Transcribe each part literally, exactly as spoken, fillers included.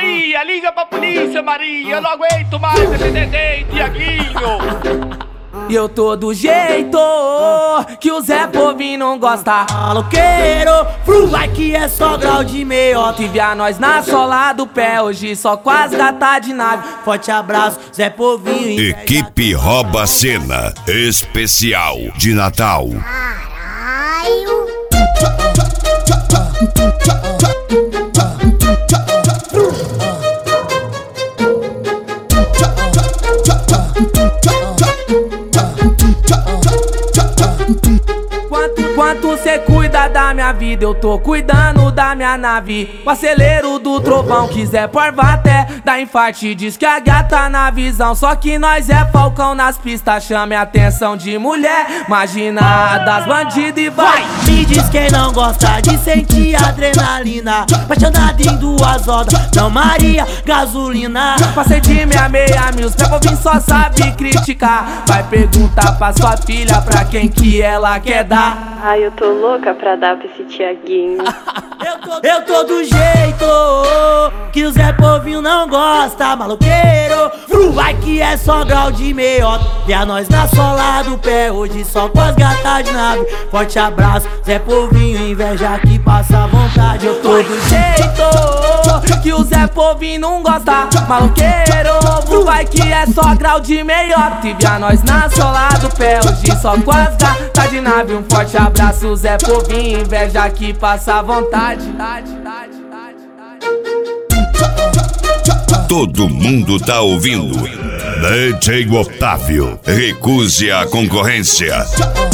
Maria, liga pra polícia, Maria. Eu não aguento mais esse neném, Tiaguinho. E eu tô do jeito que o Zé Povinho não gosta. Maloqueiro, fru, vai que é só grau de meiota. E via nós na sola do pé, hoje só com as gatas de nave. Forte abraço, Zé Povinho. Equipe Rouba a Cena, especial de Natal. Caralho. Enquanto cê cuida da minha vida, eu tô cuidando da minha nave. O acelero do trovão, quiser porva até dá infarte. Diz que a gata na visão, só que nós é falcão nas pistas. Chame a atenção de mulher, imagina das bandidas e vai. Me diz quem não gosta de sentir adrenalina, apaixonado em duas rodas, não Maria, gasolina. Passei de meia meia mil, Zé Povinho só sabe criticar. Vai perguntar pra sua filha pra quem que ela quer dar. Ai, eu tô louca pra dar pra esse Tiaguinho. eu, tô, eu tô do jeito que o Zé Povinho não gosta. Maloqueiro, fru, vai que é só grau de meiota. Via nós na sola do pé, hoje só com as gatas de nave. Forte abraço, Zé Povinho, inveja que passa vontade. Eu tô do jeito que o Zé Povinho não gosta. Maloqueiro, fru, vai que é só grau de meiota. E via nós na sola do pé, hoje só com as gatas de nave. Um forte abraço, Zé Povinho, inveja que passa vontade. Todo mundo tá ouvindo. D J Otávio, recuse a concorrência.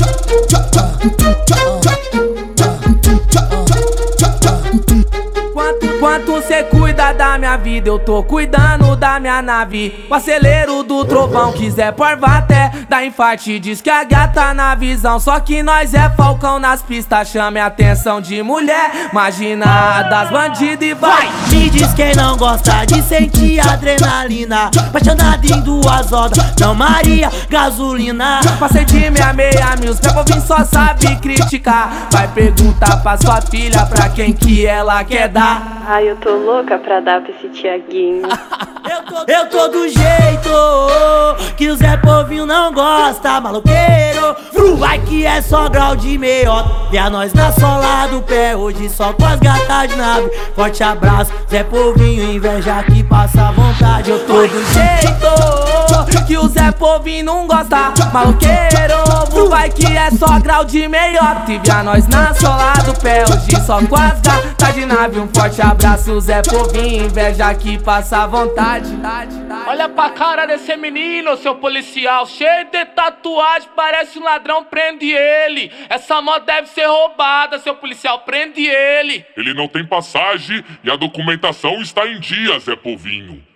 Enquanto cê cuida da minha vida, eu tô cuidando da minha nave. O acelero do trovão, quiser porva até dá infarte. Diz que a gata na visão, só que nós é falcão nas pistas. Chame a atenção de mulher, imagina das bandidas e vai. Me diz quem não gosta de sentir adrenalina, apaixonado em duas rodas, não Maria, gasolina. Passei de meia meia mil, Zé Povinho só sabe criticar. Vai perguntar pra sua filha pra quem que ela quer dar. Ai, eu tô louca pra dar pra esse Tiaguinho. eu, tô, eu tô do jeito que o Zé Povinho não gosta. Maloqueiro, fru, vai que é só grau de meiota. Via nós na sola do pé, hoje só com as gatas de nave. Forte abraço, Zé Povinho, inveja que passa vontade. Eu tô do jeito que o Zé Povinho não gosta. Maloqueiro, fru, vai que é só grau de meiota. E via nós na sola do pé, hoje só com as gatas de nave. Um forte abraço, Zé Povinho, inveja que passa vontade. Olha pra cara desse menino, seu policial, cheio de tatuagem, parece um ladrão, prende ele. Essa moto deve ser roubada, seu policial, prende ele. Ele não tem passagem e a documentação está em dia, Zé Povinho.